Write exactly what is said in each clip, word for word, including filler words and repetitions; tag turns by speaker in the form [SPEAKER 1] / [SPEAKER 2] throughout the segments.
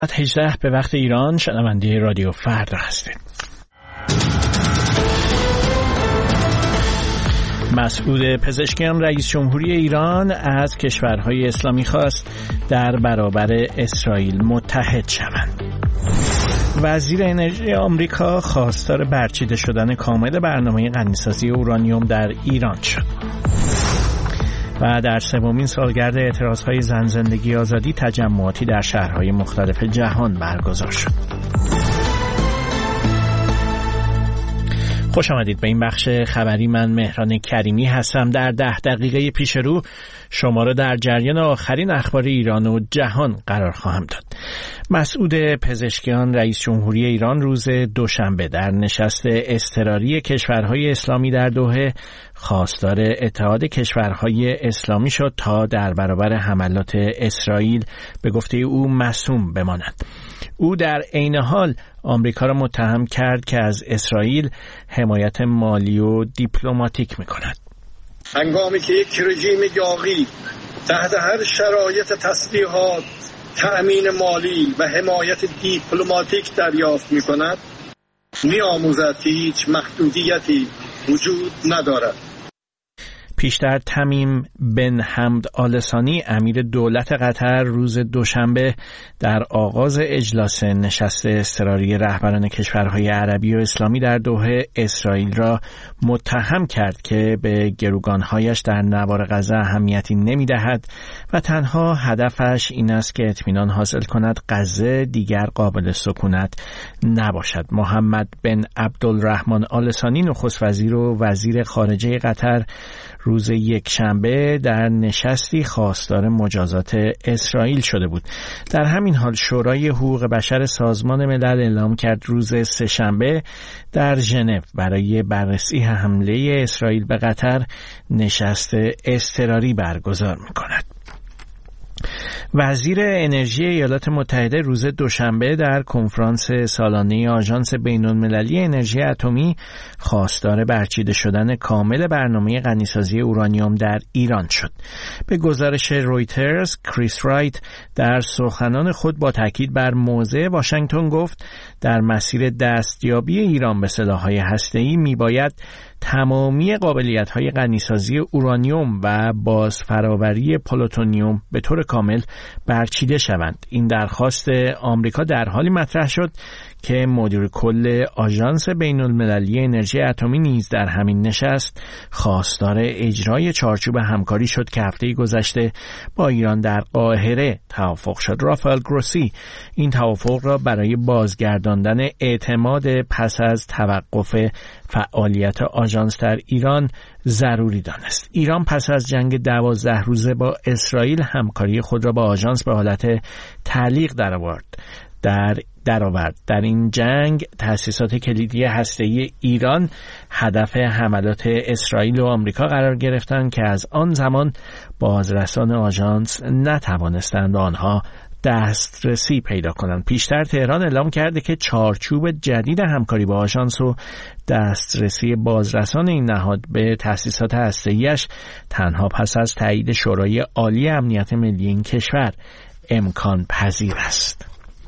[SPEAKER 1] هجده به وقت ایران شنونده رادیو فردا هستید. مسعود پزشکیان رئیس جمهوری ایران از کشورهای اسلامی خواست در برابر اسرائیل متحد شوند. وزیر انرژی آمریکا خواستار برچیده شدن کامل برنامه غنیسازی اورانیوم در ایران شد. و در سومین سالگرد اعتراضهای زن زندگی آزادی تجمعاتی در شهرهای مختلف جهان برگزار شد. خوش آمدید به این بخش خبری. من مهران کریمی هستم. در ده دقیقه پیش رو شما را در جریان آخرین اخبار ایران و جهان قرار خواهم داد. مسعود پزشکیان رئیس جمهوری ایران روز دوشنبه در نشست اضطراری کشورهای اسلامی در دوحه خواستار اتحاد کشورهای اسلامی شد تا در برابر حملات اسرائیل به گفته او مصموم بماند. او در عین حال آمریکا را متهم کرد که از اسرائیل حمایت مالی و دیپلماتیک می‌کند.
[SPEAKER 2] هنگامی که یک رژیم یاغی تحت هر شرایط تسلیحات، تأمین مالی و حمایت دیپلماتیک دریافت می‌کند، می‌آموزد که هیچ محدودیتی وجود ندارد.
[SPEAKER 1] پیشتر تمیم بن حمد آل ثانی امیر دولت قطر روز دوشنبه در آغاز اجلاس نشست اضطراری رهبران کشورهای عربی و اسلامی در دوحه اسرائیل را متهم کرد که به گروگانهایش در نوار غزه اهمیتی نمی‌دهد و تنها هدفش این است که اطمینان حاصل کند غزه دیگر قابل سکونت نباشد. محمد بن عبدالرحمن آل ثانی نخست وزیر و وزیر خارجه قطر روز یک شنبه در نشستی خواستار مجازات اسرائیل شده بود. در همین حال شورای حقوق بشر سازمان ملل اعلام کرد روز سه شنبه در ژنو برای بررسی حمله اسرائیل به قطر نشست اضطراری برگزار می‌کند. وزیر انرژی ایالات متحده روز دوشنبه در کنفرانس سالانه آژانس بین‌المللی انرژی اتمی خواستار برچیده شدن کامل برنامه غنیسازی اورانیوم در ایران شد. به گزارش رویترز، کریس رایت در سخنان خود با تاکید بر موضع واشنگتن گفت در مسیر دستیابی ایران به سلاح‌های هسته‌ای میباید تمامی قابلیت‌های غنیسازی اورانیوم و بازفراوری پلوتونیوم به طور کامل برچیده شوند. این درخواست آمریکا در حالی مطرح شد که مدیر کل آژانس بین‌المللی انرژی اتمی نیز در همین نشست خواستار اجرای چارچوب همکاری شد که هفته گذشته با ایران در قاهره توافق شد. رافائل گروسی این توافق را برای بازگرداندن اعتماد پس از توقف فعالیت آژانس در ایران ضروری دانست. ایران پس از جنگ دوازده روزه با اسرائیل همکاری خود را با آژانس به حالت تعلیق درآورد. در درآورد. در این جنگ تأسیسات کلیدی هسته‌ای ایران هدف حملات اسرائیل و آمریکا قرار گرفتند که از آن زمان بازرسان آژانس نتوانستند آنها دسترسی پیدا کنند. پیشتر تهران اعلام کرده که چارچوب جدید همکاری با آژانس و دسترسی بازرسان این نهاد به تأسیسات هسته‌ای‌اش تنها پس از تایید شورای عالی امنیت ملی این کشور امکان پذیر است.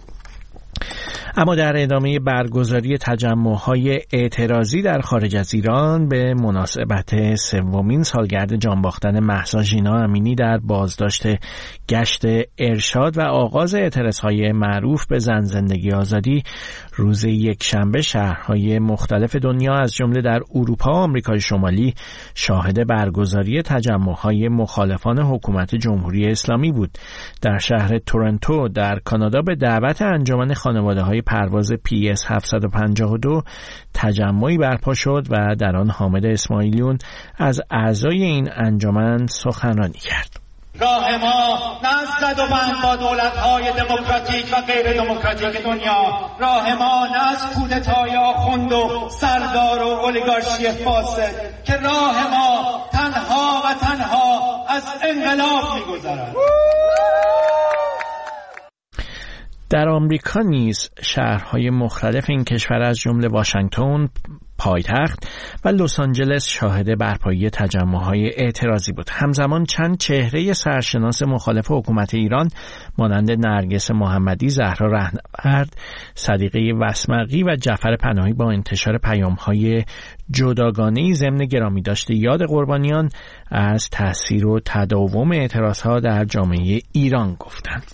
[SPEAKER 1] اما در ادامه برگزاری تجمع‌های اعتراضی در خارج از ایران به مناسبت سومین سالگرد جانباختن مهسا ژینا امینی در بازداشت گشت ارشاد و آغاز اعتراضهای معروف به زن زندگی آزادی روز یک شنبه شهرهای مختلف دنیا از جمله در اروپا و آمریکای شمالی شاهد برگزاری تجمع‌های مخالفان حکومت جمهوری اسلامی بود. در شهر تورنتو در کانادا به دعوت انجمن خانواده‌های پرواز پی اس هفتصد و پنجاه و دو تجمعی برپا شد و در آن حامد اسماعیلیون از اعضای این انجمن سخنرانی کرد.
[SPEAKER 3] راه ما نه از زد و بند با دولت‌های دموکراتیک و غیر دموکراتیک دنیا، راه ما نه از کودتای آخوند و سردار و اولیگارشی فاسد، که راه ما تنها و تنها از انقلاب می‌گذرد.
[SPEAKER 1] در آمریکا نیز شهرهای مختلف این کشور از جمله واشنگتن پایتخت و لس آنجلس شاهد برپایی تجمع‌های اعتراضی بود. همزمان چند چهره سرشناس مخالف حکومت ایران مانند نرگس محمدی، زهرا رهنورد، صدیقه وسمقی و جعفر پناهی با انتشار پیام‌های جداگانه‌ای ضمن گرامی داشته یاد قربانیان از تأثیر و تداوم اعتراضها در جامعه ایران گفتند.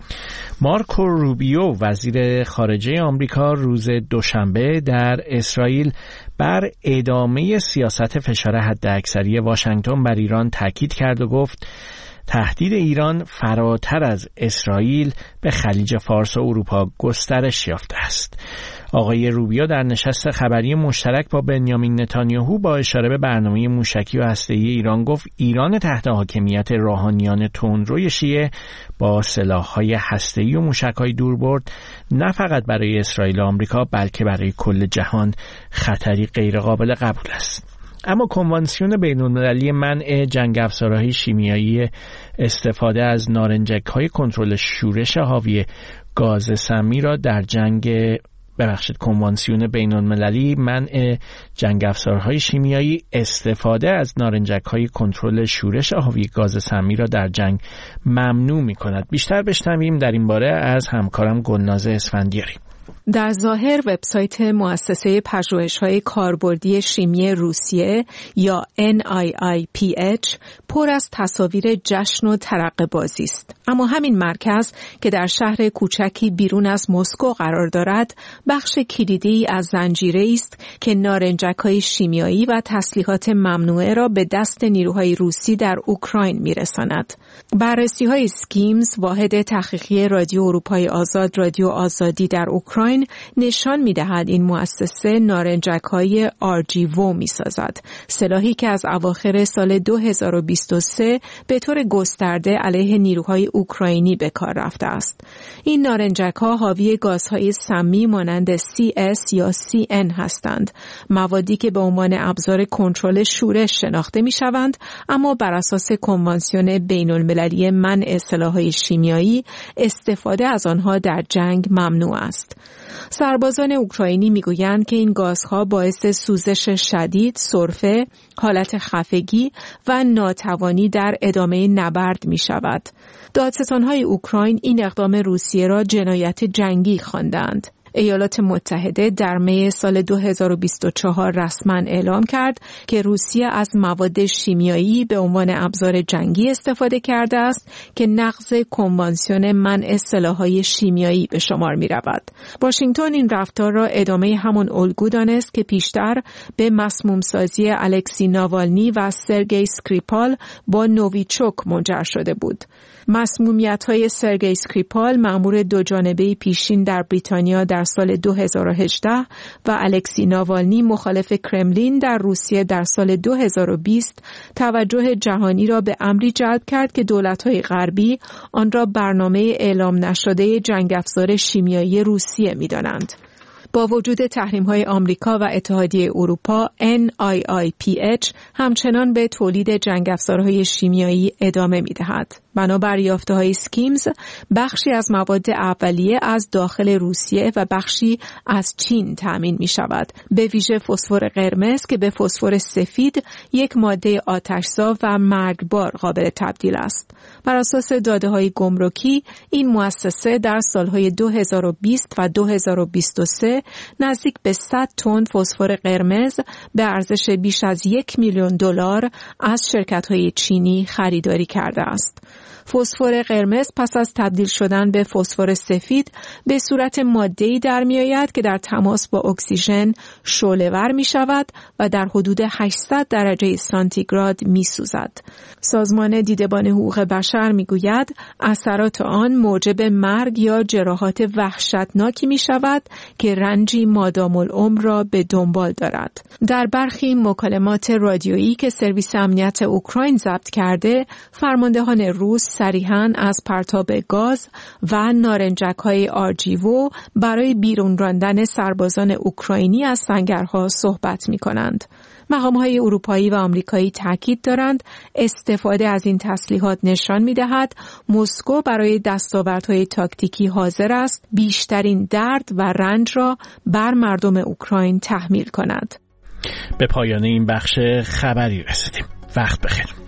[SPEAKER 1] مارکو روبیو وزیر خارجه آمریکا روز دوشنبه در اسرائیل بر ادامه سیاست فشار حداکثری واشنگتن بر ایران تاکید کرد و گفت تهدید ایران فراتر از اسرائیل به خلیج فارس و اروپا گسترش یافته است. آقای روبیو در نشست خبری مشترک با بنیامین نتانیاهو با اشاره به برنامه موشکی و هسته‌ای ایران گفت ایران تحت حاکمیت روحانیان تندروی شیعه با سلاح‌های هسته‌ای و موشک‌های دوربرد نه فقط برای اسرائیل و آمریکا بلکه برای کل جهان خطری غیرقابل قبول است. اما کنوانسیون بین‌المللی منع جنگ افزارهای شیمیایی استفاده از نارنجک‌های کنترل شورش حاوی گاز سمی را در جنگ ببخشید کنوانسیون بین‌المللی منع جنگ افزارهای شیمیایی استفاده از نارنجک‌های کنترل شورش حاوی گاز سمی را در جنگ ممنوع می‌کند. بیشتر بشنویم در این باره از همکارم گلناز اسفندیاری.
[SPEAKER 4] در ظاهر وبسایت مؤسسه پژوهش‌های کاربردی شیمی روسیه یا ان آی آی پی اچ پر از تصاویر جشن و ترقه بازی است. اما همین مرکز که در شهر کوچکی بیرون از مسکو قرار دارد، بخش کلیدی از زنجیره‌ای است که نارنجک‌های شیمیایی و تسلیحات ممنوعه را به دست نیروهای روسی در اوکراین می‌رساند. بررسی‌های سکیمز، واحد تحقیقی رادیو اروپای آزاد، رادیو آزادی در اوکراین، نشان می‌دهد این مؤسسه نارنجک‌های آر جی وو می‌سازد، سلاحی که از اواخر سال دو هزار و بیست و سه به طور گسترده علیه نیروهای اوکراینی به کار رفته است. این نارنجک‌ها حاوی گازهای سمی مانند سی اس یا سی ان هستند، موادی که به عنوان ابزار کنترل شورش شناخته می‌شوند، اما بر اساس کنوانسیون بین‌المللی منع سلاح‌های شیمیایی استفاده از آنها در جنگ ممنوع است. سربازان اوکراینی میگویند که این گازها باعث سوزش شدید، سرفه، حالت خفگی و ناتوانی در ادامه نبرد می شود. دادستان‌های اوکراین این اقدام روسیه را جنایت جنگی خواندند. ایالات متحده در می سال دو هزار و بیست و چهار رسما اعلام کرد که روسیه از مواد شیمیایی به عنوان ابزار جنگی استفاده کرده است که نقض کنوانسیون منع سلاح‌های شیمیایی به شمار می‌رود. واشنگتن این رفتار را ادامه همان الگو دانست که پیشتر به مسموم‌سازی الکسی ناوالنی و سرگئی اسکریپال با نوویچوک منجر شده بود. مسمومیت‌های سرگئی اسکریپال مأمور دو جانبه پیشین در بریتانیا در سال دو هزار و هجده و الکسی ناوالنی مخالف کرملین در روسیه در سال دو هزار و بیست توجه جهانی را به امری جلب کرد که دولت‌های غربی آن را برنامه اعلام نشده جنگ افزار شیمیایی روسیه می‌دانند. با وجود تحریم‌های آمریکا و اتحادیه اروپا، ان آی آی پی اچ همچنان به تولید جنگ افزارهای شیمیایی ادامه می‌دهد. بنابر یافته‌های سکیمز، بخشی از مواد اولیه از داخل روسیه و بخشی از چین تأمین می‌شود، به ویژه فسفر قرمز که به فسفر سفید، یک ماده آتش‌زا و مرگبار قابل تبدیل است. بر اساس داده‌های گمرکی، این مؤسسه در سال‌های دو هزار و بیست و دو هزار و بیست و سه نزدیک به صد تن فسفر قرمز به ارزش بیش از یک میلیون دلار از شرکت‌های چینی خریداری کرده است. فسفر قرمز پس از تبدیل شدن به فسفر سفید به صورت ماده‌ای در می‌آید که در تماس با اکسیژن شعله‌ور می‌شود و در حدود هشتصد درجه سانتیگراد می‌سوزد. سازمان دیدبان حقوق بشر می‌گوید اثرات آن موجب مرگ یا جراحات وحشتناکی می‌شود که رنجی مادام العمر را به دنبال دارد. در برخی مکالمات رادیویی که سرویس امنیت اوکراین ضبط کرده، فرماندهان روس صریحاً از پرتاب گاز و نارنجک‌های آر جی وو برای بیرون راندن سربازان اوکراینی از سنگرها صحبت می‌کنند. مقام‌های اروپایی و آمریکایی تاکید دارند استفاده از این تسلیحات نشان می‌دهد مسکو برای دستاوردهای تاکتیکی حاضر است بیشترین درد و رنج را بر مردم اوکراین تحمیل کند.
[SPEAKER 1] به پایان این بخش خبری رسیدیم. وقت بخیر.